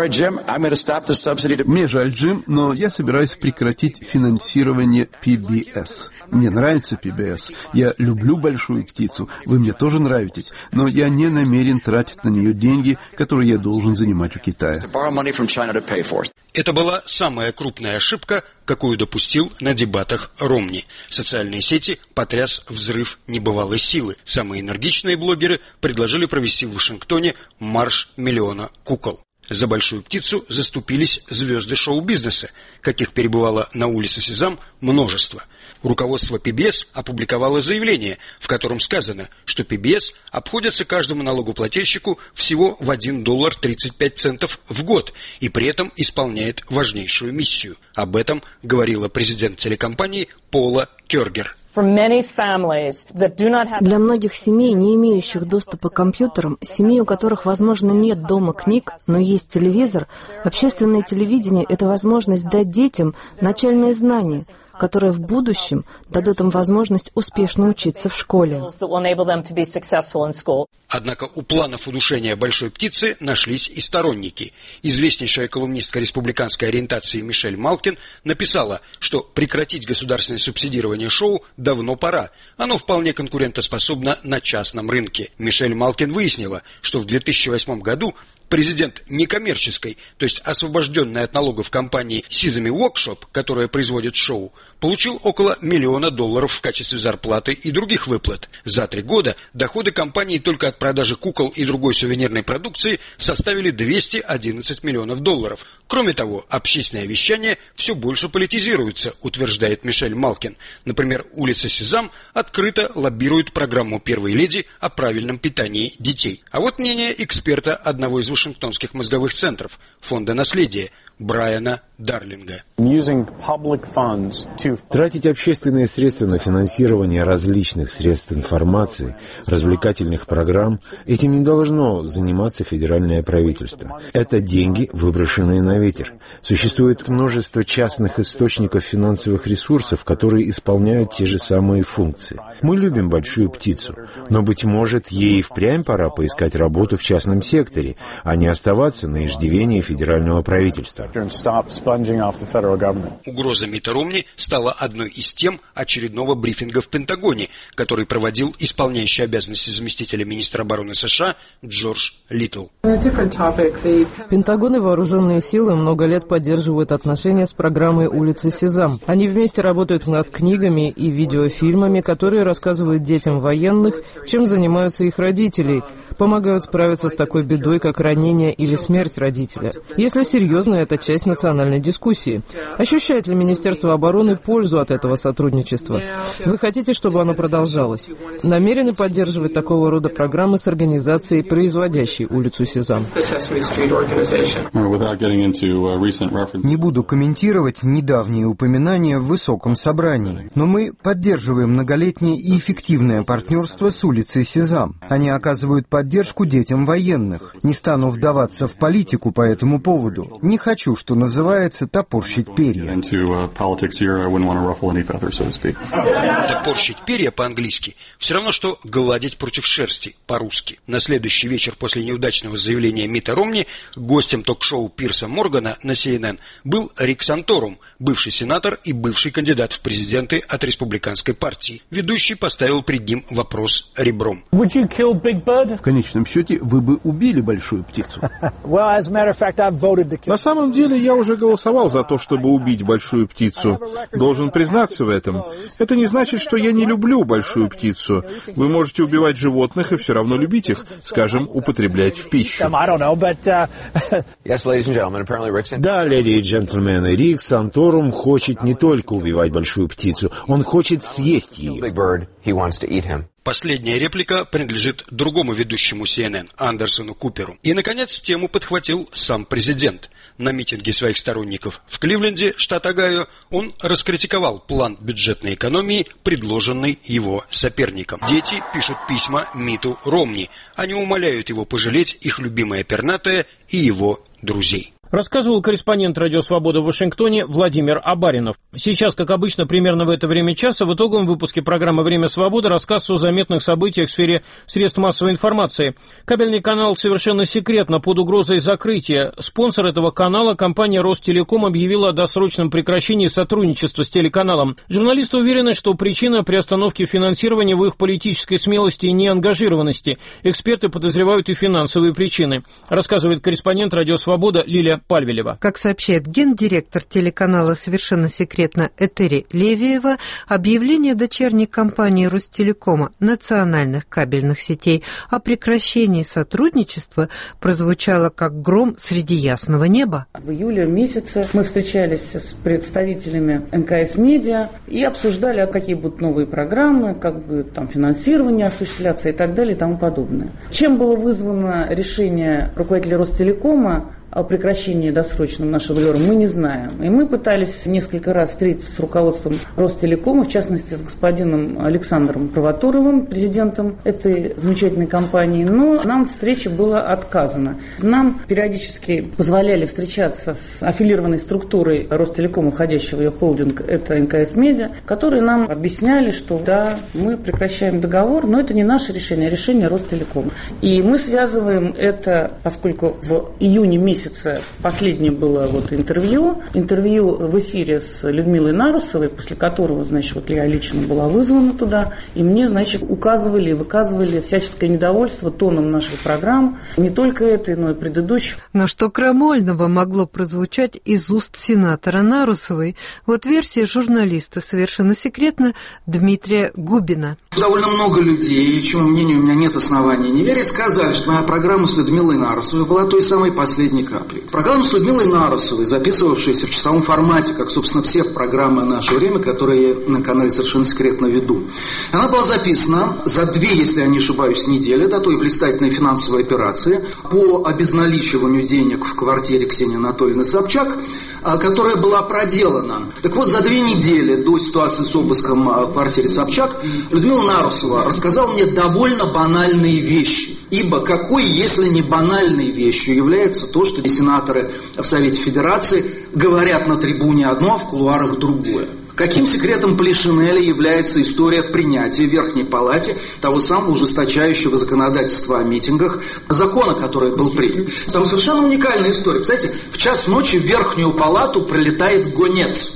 Мне жаль, Джим, но я собираюсь прекратить финансирование PBS. Мне нравится PBS. Я люблю «Большую птицу». Вы мне тоже нравитесь. Но я не намерен тратить на нее деньги, которые я должен занимать у Китая. Это была самая крупная ошибка, какую допустил на дебатах Ромни. Социальные сети потряс взрыв небывалой силы. Самые энергичные блогеры предложили провести в Вашингтоне марш миллиона кукол. За большую птицу заступились звезды шоу-бизнеса, каких перебывало на улице Сезам множество. Руководство PBS опубликовало заявление, в котором сказано, что PBS обходится каждому налогоплательщику всего в $1.35 в год и при этом исполняет важнейшую миссию. Об этом говорила президент телекомпании Пола Кёргер. Для многих семей, не имеющих доступа к компьютерам, семей, у которых, возможно, нет дома книг, но есть телевизор, общественное телевидение – это возможность дать детям начальные знания, которые в будущем дадут им возможность успешно учиться в школе. Однако у планов удушения большой птицы нашлись и сторонники. Известнейшая колумнистка республиканской ориентации Мишель Малкин написала, что прекратить государственное субсидирование шоу давно пора. Оно вполне конкурентоспособно на частном рынке. Мишель Малкин выяснила, что в 2008 году президент некоммерческой, то есть освобожденной от налогов компании Sesame Workshop, которая производит шоу, получил около $1 миллиона в качестве зарплаты и других выплат. За 3 года доходы компании только от продажи кукол и другой сувенирной продукции составили $211 миллионов. Кроме того, общественное вещание все больше политизируется, утверждает Мишель Малкин. Например, улица Сезам открыто лоббирует программу первой леди о правильном питании детей. А вот мнение эксперта одного из вашингтонских мозговых центров Фонда наследия Брайана Дарлинга. Тратить общественные средства на финансирование различных средств информации, развлекательных программ, этим не должно заниматься федеральное правительство. Это деньги, выброшенные на ветер. Существует множество частных источников финансовых ресурсов, которые исполняют те же самые функции. Мы любим большую птицу, но, быть может, ей впрямь пора поискать работу в частном секторе, а не оставаться на иждивении федерального правительства. Угроза Митта Ромни стала одной из тем очередного брифинга в Пентагоне, который проводил исполняющий обязанности заместителя министра обороны США Джордж Литтл. Пентагон и вооруженные силы много лет поддерживают отношения с программой «Улица Сезам». Они вместе работают над книгами и видеофильмами, которые рассказывают детям военных, чем занимаются их родители, помогают справиться с такой бедой, как ранение или смерть родителя. Если серьезно, это часть национальной дискуссии. Ощущает ли Министерство обороны пользу от этого сотрудничества? Вы хотите, чтобы оно продолжалось? Намерены поддерживать такого рода программы с организацией, производящей улицу Сезам? Не буду комментировать недавние упоминания в высоком собрании, но мы поддерживаем многолетнее и эффективное партнерство с улицей Сезам. Они оказывают поддержку детям военных. Не стану вдаваться в политику по этому поводу. Не хочу, что называется, топорщить перья. Топорщить перья по-английски все равно, что гладить против шерсти по-русски. На следующий вечер после неудачного заявления Митта Ромни гостем ток-шоу Пирса Моргана на CNN был Рик Санторум, бывший сенатор и бывший кандидат в президенты от республиканской партии. Ведущий поставил перед ним вопрос ребром. В конечном счете, вы бы убили большую птицу. На самом деле, я уже голосовал за то, чтобы убить большую птицу. Должен признаться в этом. Это не значит, что я не люблю большую птицу. Вы можете убивать животных и все равно любить их, скажем, употреблять в пищу. Да, леди и джентльмены, Рик Санторум хочет не только убивать большую птицу, он хочет съесть ее. Последняя реплика принадлежит другому ведущему CNN, Андерсону Куперу. И, наконец, тему подхватил сам президент. На митинге своих сторонников в Кливленде, штат Огайо, он раскритиковал план бюджетной экономии, предложенный его соперником. Дети пишут письма Митту Ромни. Они умоляют его пожалеть их любимое пернатое и его друзей. Рассказывал корреспондент «Радио Свобода» в Вашингтоне Владимир Абаринов. Сейчас, как обычно, примерно в это время часа, в итоговом выпуске программы «Время свободы» рассказ о заметных событиях в сфере средств массовой информации. Кабельный канал совершенно секретно под угрозой закрытия. Спонсор этого канала, компания «Ростелеком», объявила о досрочном прекращении сотрудничества с телеканалом. Журналисты уверены, что причина приостановки финансирования в их политической смелости и неангажированности. Эксперты подозревают и финансовые причины. Рассказывает корреспондент «Радио Свобода» Лилия Лилия Пальвелева. Как сообщает гендиректор телеканала «Совершенно секретно» Этери Левиева, объявление дочерней компании Ростелекома национальных кабельных сетей о прекращении сотрудничества прозвучало как гром среди ясного неба. В июле месяце мы встречались с представителями НКС Медиа и обсуждали, какие будут новые программы, как будет там финансирование осуществляться и так далее и тому подобное. Чем было вызвано решение руководителя Ростелекома о прекращении досрочном нашего договора, мы не знаем. И мы пытались несколько раз встретиться с руководством Ростелекома, в частности, с господином Александром Провоторовым, президентом этой замечательной компании, но нам встреча была отказана. Нам периодически позволяли встречаться с аффилированной структурой Ростелекома, входящего в ее холдинг, это НКС Медиа, которые нам объясняли, что да, мы прекращаем договор, но это не наше решение, а решение Ростелекома. И мы связываем это, поскольку в июне месяце последнее было интервью в эфире с Людмилой Нарусовой, после которого, я лично была вызвана туда, и мне, указывали и выказывали всяческое недовольство тоном наших программ, не только этой, но и предыдущих. Но что крамольного могло прозвучать из уст сенатора Нарусовой? Вот версия журналиста «Совершенно секретно» Дмитрия Губина. Довольно много людей, чьему мнению у меня нет оснований не верить, сказали, что моя программа с Людмилой Нарусовой была той самой последней каплей. Программа с Людмилой Нарусовой, записывавшаяся в часовом формате, как, собственно, все программы в наше время, которые я на канале «Совершенно секретно» веду. Она была записана за 2, если я не ошибаюсь, недели до той блистательной финансовой операции по обезналичиванию денег в квартире Ксении Анатольевны Собчак, которая была проделана. Так вот, за 2 недели до ситуации с обыском в квартире Собчак Людмила Нарусова рассказала мне довольно банальные вещи. Ибо какой, если не банальной вещью, является то, что сенаторы в Совете Федерации говорят на трибуне одно, а в кулуарах другое. Каким секретом Полишинеля является история принятия в Верхней Палате того самого ужесточающего законодательства о митингах, закона, который был принят. Там совершенно уникальная история. Кстати, в час ночи в Верхнюю Палату прилетает гонец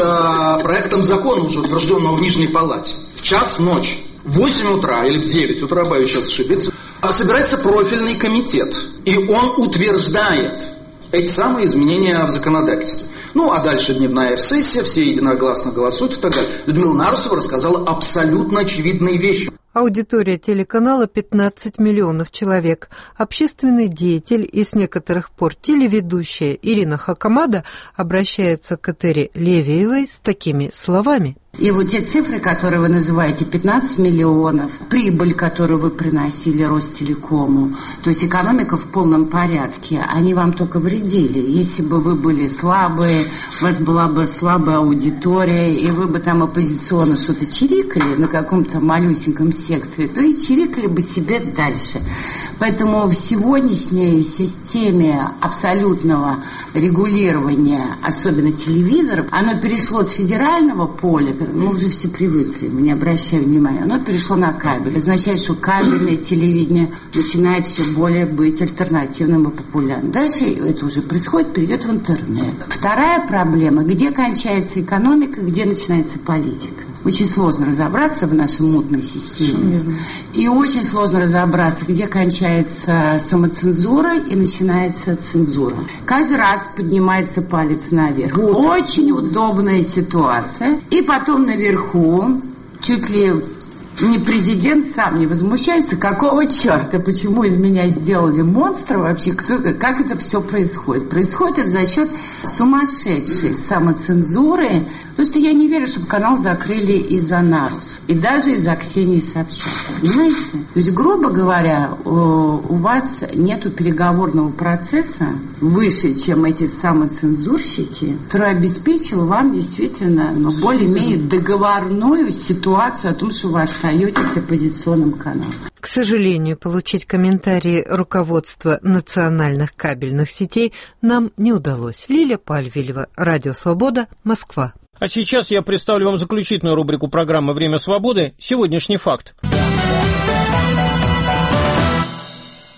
с проектом закона, уже утвержденного в Нижней Палате. В час ночи, в 8 утра или в 9 утра, боюсь сейчас ошибиться, собирается профильный комитет, и он утверждает эти самые изменения в законодательстве. А дальше дневная сессия, все единогласно голосуют и так далее. Людмила Нарусова рассказала абсолютно очевидные вещи. Аудитория телеканала 15 миллионов человек. Общественный деятель и с некоторых пор телеведущая Ирина Хакамада обращается к Этери Левиевой с такими словами. И вот те цифры, которые вы называете, 15 миллионов, прибыль, которую вы приносили Ростелекому, то есть экономика в полном порядке, они вам только вредили. Если бы вы были слабые, у вас была бы слабая аудитория, и вы бы там оппозиционно что-то чирикали на каком-то малюсеньком секторе, то и чирикали бы себе дальше. Поэтому в сегодняшней системе абсолютного регулирования, особенно телевизоров, оно перешло с федерального поля, мы уже все привыкли, мы не обращаем внимания, оно перешло на кабель. Это означает, что кабельное телевидение начинает все более быть альтернативным и популярным. Дальше это уже происходит, перейдет в интернет. Вторая проблема, где кончается экономика, где начинается политика. Очень сложно разобраться в нашей мутной системе. И очень сложно разобраться, где кончается самоцензура и начинается цензура. Каждый раз поднимается палец наверх. Очень удобная ситуация. И потом наверху, чуть ли не президент сам не возмущается, какого черта, почему из меня сделали монстра вообще, как это все происходит. Происходит это за счет сумасшедшей самоцензуры, потому что я не верю, чтобы канал закрыли из-за Нарус, и даже из-за Ксении Собчак, понимаете? То есть, грубо говоря, у вас нету переговорного процесса выше, чем эти самоцензурщики, который обеспечил вам действительно, более-менее договорную ситуацию о том, что вы остаетесь оппозиционным каналом. К сожалению, получить комментарии руководства национальных кабельных сетей нам не удалось. Лилия Пальвелева, Радио Свобода, Москва. А сейчас я представлю вам заключительную рубрику программы «Время свободы» «Сегодняшний факт».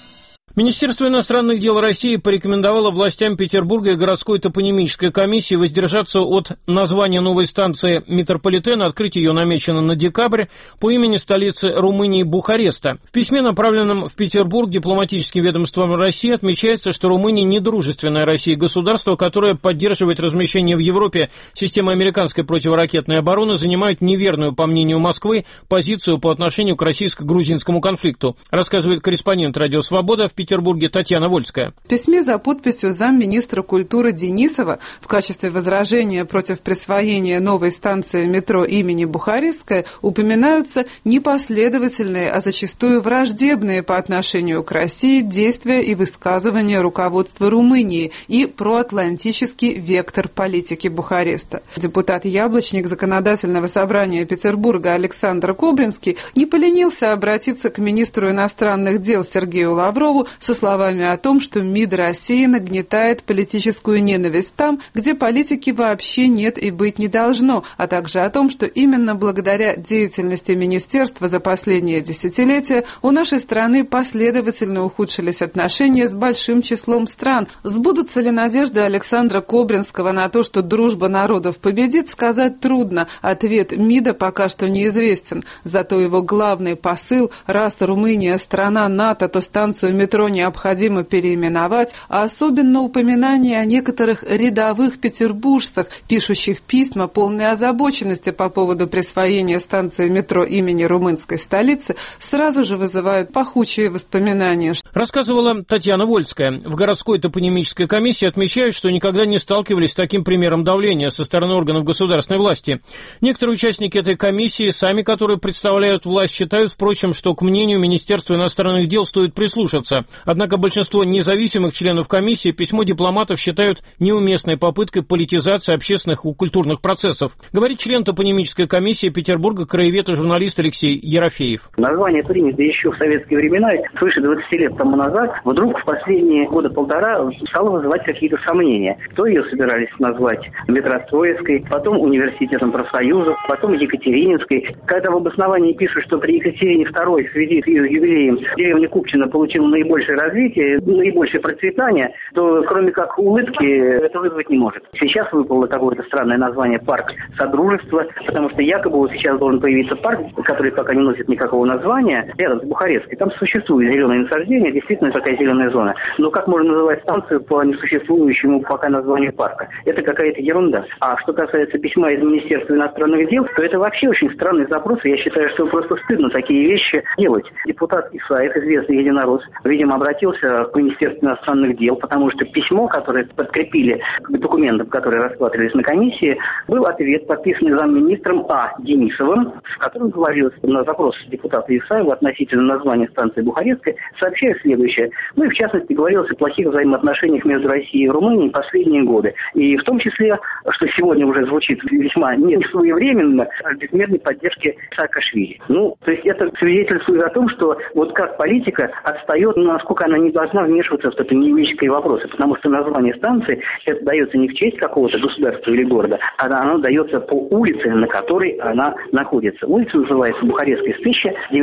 Министерство иностранных дел России порекомендовало властям Петербурга и городской топонимической комиссии воздержаться от названия новой станции метрополитена. Открытие ее намечено на декабрь по имени столицы Румынии Бухареста. В письме, направленном в Петербург дипломатическим ведомством России, отмечается, что Румыния недружественное России государство, которое поддерживает размещение в Европе системы американской противоракетной обороны, занимает неверную, по мнению Москвы, позицию по отношению к российско-грузинскому конфликту, рассказывает корреспондент «Радио Свобода» в Петербурге Татьяна Вольская. В письме за подписью замминистра культуры Денисова в качестве возражения против присвоения новой станции метро имени Бухарестская упоминаются непоследовательные, а зачастую враждебные по отношению к России действия и высказывания руководства Румынии и проатлантический вектор политики Бухареста. Депутат Яблочник Законодательного собрания Петербурга Александр Кобринский не поленился обратиться к министру иностранных дел Сергею Лаврову со словами о том, что МИД России нагнетает политическую ненависть там, где политики вообще нет и быть не должно, а также о том, что именно благодаря деятельности министерства за последние десятилетия у нашей страны последовательно ухудшились отношения с большим числом стран. Сбудутся ли надежды Александра Кобринского на то, что дружба народов победит, сказать трудно. Ответ МИДа пока что неизвестен. Зато его главный посыл: раз Румыния страна НАТО, то станцию метро необходимо переименовать, а особенно упоминание о некоторых рядовых петербуржцах, пишущих письма, полные озабоченности по поводу присвоения станции метро имени румынской столицы, сразу же вызывают пахучие воспоминания. Рассказывала Татьяна Вольская. В городской топонимической комиссии отмечают, что никогда не сталкивались с таким примером давления со стороны органов государственной власти. Некоторые участники этой комиссии, сами которые представляют власть, считают, впрочем, что к мнению Министерства иностранных дел стоит прислушаться. Однако большинство независимых членов комиссии письмо дипломатов считают неуместной попыткой политизации общественных и культурных процессов, говорит член топонимической комиссии Петербурга, краевед и журналист Алексей Ерофеев. Название принято еще в советские времена, свыше 20 лет тому назад, вдруг в последние года полтора стало вызывать какие-то сомнения. То ее собирались назвать Метростроевской, потом Университетом профсоюзов, потом Екатерининской. Когда в обосновании пишут, что при Екатерине II в связи с ее юбилеем деревня Купчино получила наибольшее развитие, наибольшее процветание, то кроме как улыбки это вызвать не может. Сейчас выпало какое-то странное название «Парк Содружества», потому что якобы вот сейчас должен появиться парк, который пока не носит никакого названия, рядом с Бухарестской. Там существует зеленое насаждение, действительно такая зеленая зона. Но как можно называть станцию по несуществующему пока названию парка? Это какая-то ерунда. А что касается письма из Министерства иностранных дел, то это вообще очень странный запрос, и я считаю, что просто стыдно такие вещи делать. Депутат Исаев, известный единорос, видимо, обратился к Министерству иностранных дел, потому что письмо, которое подкрепили к документам, которые рассматривались на комиссии, был ответ, подписанный замминистром А. Денисовым, в котором говорилось на запрос депутата Исаева относительно названия станции Бухарестской, сообщая следующее. Ну и в частности говорилось о плохих взаимоотношениях между Россией и Румынией последние годы. И в том числе, что сегодня уже звучит весьма несвоевременно, о безмерной поддержке Саакашвили. Ну, то есть это свидетельствует о том, что вот как политика отстает, насколько она не должна вмешиваться в топонимические вопросы, потому что название станции это дается не в честь какого-то государства или города, а оно дается по улице, на которой она находится. Улица называется Бухарестской с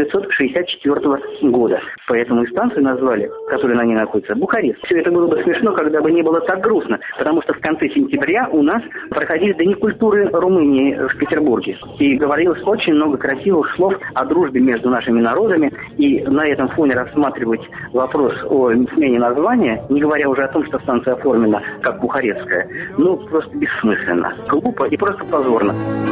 1964 года. Поэтому и станцию назвали, которая на ней находится, Бухарест. Все это было бы смешно, когда бы не было так грустно, потому что в конце сентября у нас проходили Дни культуры Румынии в Петербурге. И говорилось очень много красивых слов о дружбе между нашими народами. И на этом фоне рассматривать вопрос о смене названия, не говоря уже о том, что станция оформлена как Бухарестская, ну, просто бессмысленно, глупо и просто позорно.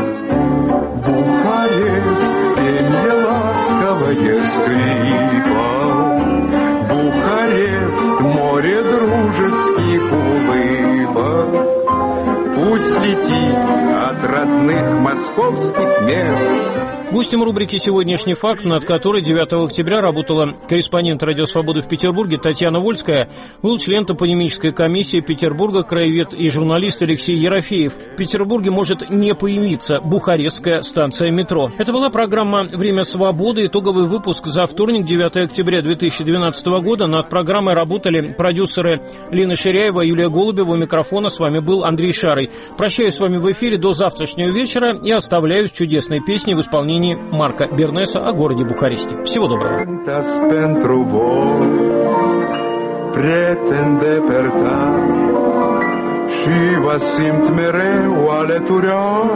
Бухарест, пенье ласковое скрипа, Бухарест, море дружеских улыбок, пусть летит от родных московских мест. Гостем рубрики «Сегодняшний факт», над которой 9 октября работала корреспондент «Радио Свободы» в Петербурге Татьяна Вольская, был член топонимической комиссии Петербурга, краевед и журналист Алексей Ерофеев. В Петербурге может не появиться Бухарестская станция метро. Это была программа «Время свободы», итоговый выпуск за вторник, 9 октября 2012 года. Над программой работали продюсеры Лина Ширяева, Юлия Голубева. У микрофона с вами был Андрей Шарый. Прощаюсь с вами в эфире до завтрашнего вечера и оставляю с чудесной песней в исполнении Марка Бернеса о городе Бухаресте. Всего доброго. prieten depărtat și vă simt mereu alături.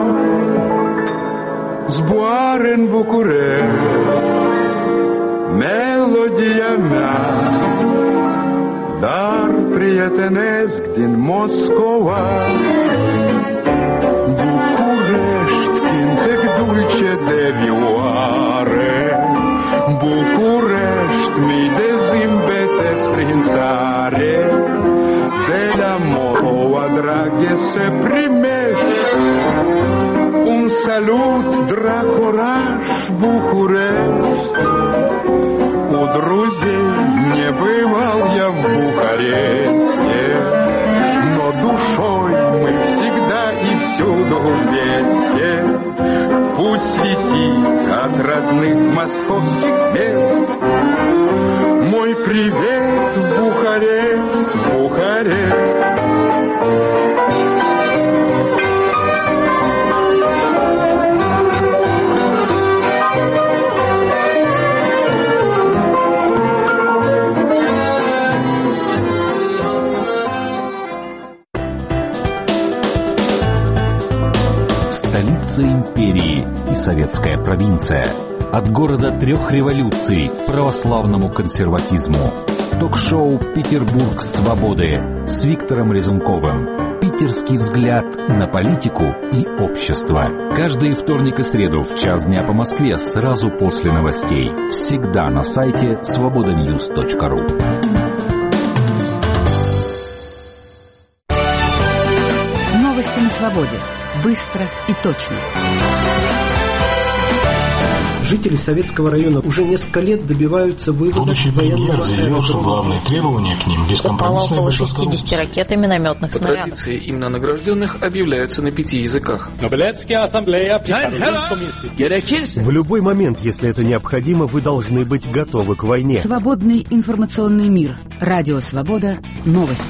Zboară în București melodia mea, dar prietenesc din Moscova. București, cântec dulce de vioare, București, mii de zâmbete prin țare, de la Moldova, draghe, se primește un salut, drag oraș București. У друзей не бывал я в Бухаресте, но душой мы всегда и всюду вместе. Пусть летит от родных московских мест мой привет в Бухарест, Бухарест. Столица империи и советская провинция. От города трех революций к православному консерватизму. Ток-шоу «Петербург свободы» с Виктором Резунковым. Питерский взгляд на политику и общество. Каждый вторник и среду в час дня по Москве сразу после новостей. Всегда на сайте svobodanews.ru. Новости на свободе. Быстро и точно. Жители Советского района уже несколько лет добиваются вывода будущий премьер заявил, что главные требования к ним бескомпромиссное около 60 ракет и минометных снарядов. По традиции, имена награжденных объявляются на 5 языках. В любой момент, если это необходимо, вы должны быть готовы к войне. Свободный информационный мир. Радио Свобода. Новости.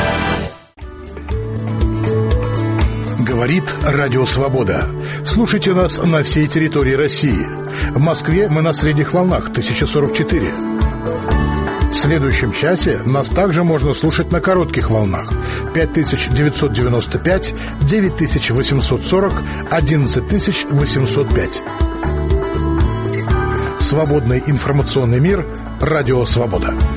Говорит Радио Свобода. Слушайте нас на всей территории России. В Москве мы на средних волнах 1044. В следующем часе нас также можно слушать на коротких волнах 5995, 9840, 11805. Свободный информационный мир. Радио Свобода.